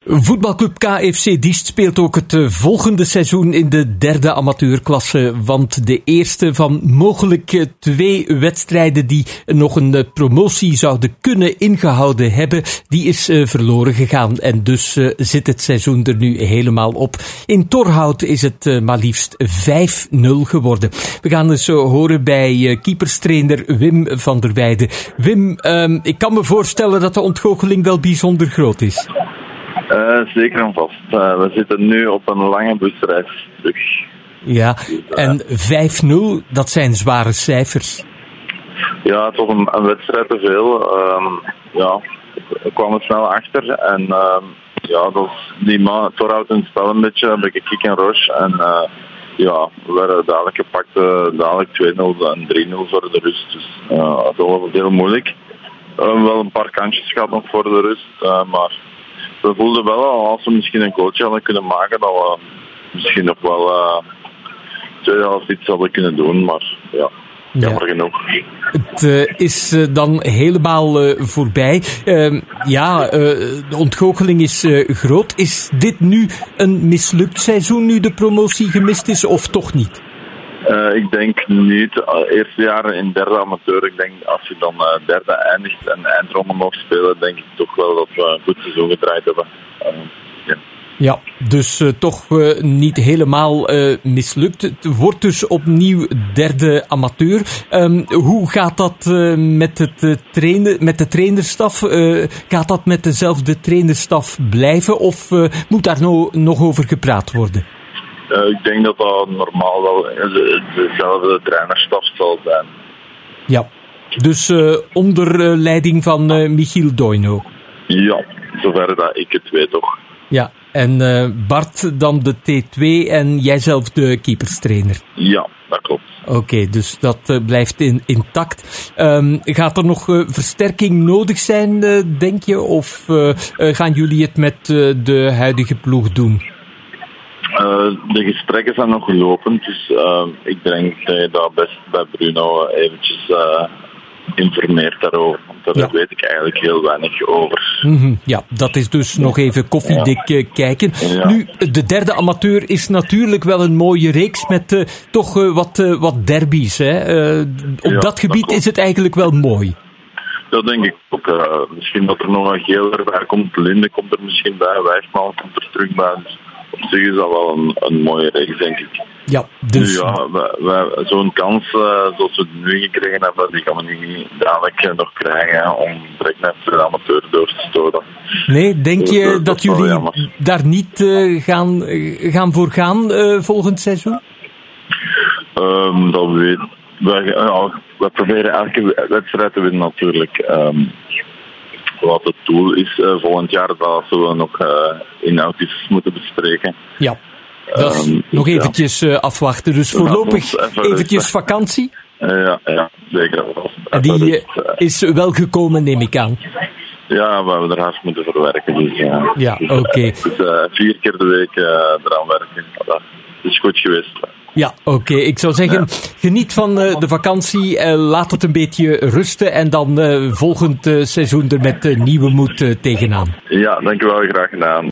Voetbalclub KFC Diest speelt ook het volgende seizoen in de derde amateurklasse. Want de eerste van mogelijk 2 wedstrijden die nog een promotie zouden kunnen ingehouden hebben, die is verloren gegaan. En dus zit het seizoen er nu helemaal op. In Torhout is het maar liefst 5-0 geworden. We gaan eens horen bij keeperstrainer Wim van der Weijden. Wim, ik kan me voorstellen dat de ontgoocheling wel bijzonder groot is. Zeker en vast. We zitten nu op een lange busreis terug. Ja, en 5-0, dat zijn zware cijfers. Ja, het was een wedstrijd te veel. We kwamen snel achter. En dat is Torhout in het spel een beetje, een beetje kick en rush. En we werden dadelijk gepakt, dadelijk 2-0 en 3-0 voor de rust. Dus dat was heel moeilijk. We hebben wel een paar kantjes gehad nog voor de rust, maar we voelden wel, als we misschien een goaltje hadden kunnen maken, dat we misschien nog wel tweede helft iets hadden kunnen doen, maar jammer genoeg. Het is dan helemaal voorbij. De ontgoocheling is groot. Is dit nu een mislukt seizoen, nu de promotie gemist is, of toch niet? Ik denk niet. Eerste jaar in derde amateur, ik denk als je dan derde eindigt en eindronde mag spelen, denk ik toch wel dat we een goed seizoen gedraaid hebben. Ja, dus toch niet helemaal mislukt. Het wordt dus opnieuw derde amateur. Hoe gaat dat met de trainerstaf? Gaat dat met dezelfde trainerstaf blijven of moet daar nog over gepraat worden? Ik denk dat dat normaal wel dezelfde trainerstaf zal zijn. Ja, dus onder leiding van Michiel Doino. Ja, zover dat ik het weet toch. Ja, en Bart dan de T2 en jijzelf de keeperstrainer. Ja, dat klopt. Oké, dus dat blijft intact. Gaat er nog versterking nodig zijn, denk je? Of gaan jullie het met de huidige ploeg doen? De gesprekken zijn nog gelopen, dus ik denk dat je daar best bij Bruno eventjes informeert daarover. Want daar weet ik eigenlijk heel weinig over. Mm-hmm, ja, dat is dus nog even koffiedik kijken. Ja. Nu, de derde amateur is natuurlijk wel een mooie reeks met toch wat derbies. Hè? Op dat gebied is het eigenlijk wel mooi. Dat denk ik ook. Misschien dat er nog een geel erbij komt. Linde komt er misschien bij. Wijfman komt er terug bij. Dus op zich is dat wel een mooie reeks, denk ik. Ja, dus... Nu, zo'n kans zoals we het nu gekregen hebben, die gaan we niet dadelijk nog krijgen om direct met de amateur door te stoten. Nee, denk je dat jullie daar niet gaan voor gaan volgend seizoen? Dat weet we proberen elke wedstrijd te winnen natuurlijk. Wat het doel is volgend jaar, dat zullen we nog inhoudjes moeten bespreken. Ja, dat is nog eventjes afwachten. Dus voorlopig eventjes vakantie? Ja, zeker. En die is wel gekomen, neem ik aan. Ja, we hebben er hard moeten verwerken. Dus, ja, oké. Dus 4 keer de week eraan werken. Dat is goed geweest. Ja, oké. Ik zou zeggen, geniet van de vakantie, laat het een beetje rusten en dan volgend seizoen er met nieuwe moed tegenaan. Ja, dankjewel, graag gedaan.